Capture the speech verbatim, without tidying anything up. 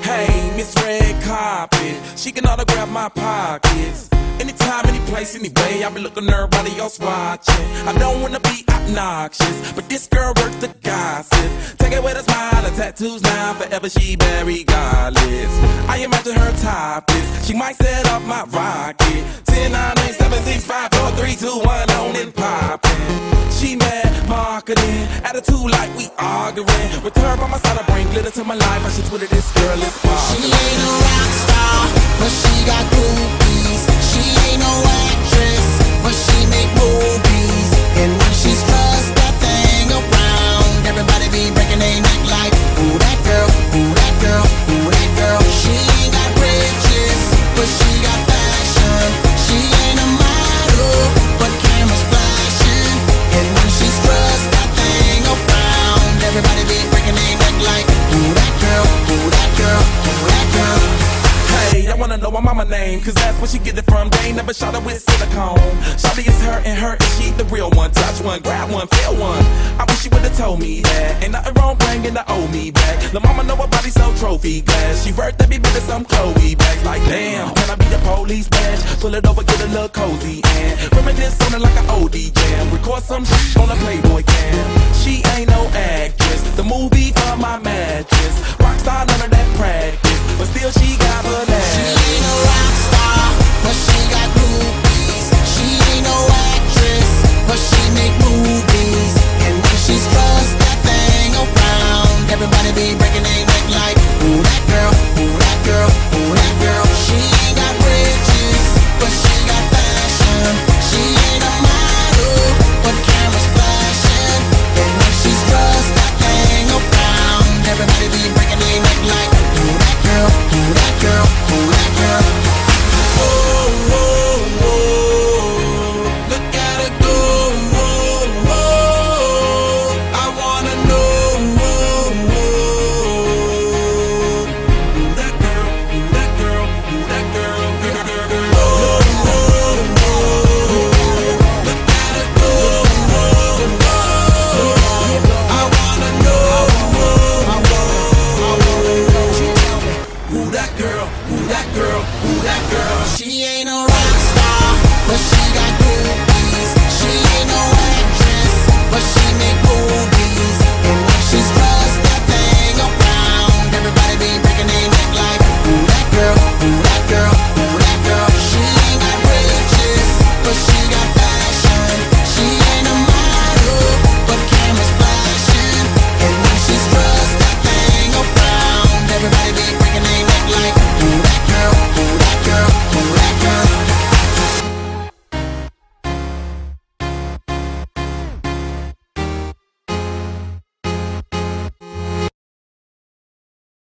Hey, Miss Red Carpet, she can autograph my pockets. Anytime, any place, anyway, I be looking everybody else watching. I don't wanna be obnoxious, but this girl worth the gossip. Take it with a smile, her tattoos now, forever she be regardless. I imagine her topless, she might set up my rocket. ten, nine, eight, seven, six, five, four, three, two, one, on and poppin'. She mad marketing, attitude like we arguing. With her by my side, I bring glitter to my life. I should Twitter this girl is She ain't a rock star, but she got groupies. She ain't no actress, but she make movies. And when she's dressed that thing around, everybody be breaking their neck like, ooh, that girl, ooh, that girl, ooh, that girl. She ain't got riches, but she got fashion. She ain't a model, but cameras flashing. And when she's dressed that thing around, everybody be breaking their neck like, ooh, that girl, ooh, that girl, ooh, that girl. Hey, I wanna know my mama name, cause that's where she get it from. They ain't never shot her with silicone. Shawty is her and her, and she the real one. Touch one, grab one, feel one. I wish she would've told me that. Ain't nothing wrong bringing the old me back. La mama know her body so trophy glass. She worth every bit of some Chloe bags. Like damn, can I be the police badge? Pull it over, get a little cozy and reminisce on it like an O D jam. Record some shit on a Playboy cam. She ain't no actress, the movie for my mattress. Rockstar, none of that.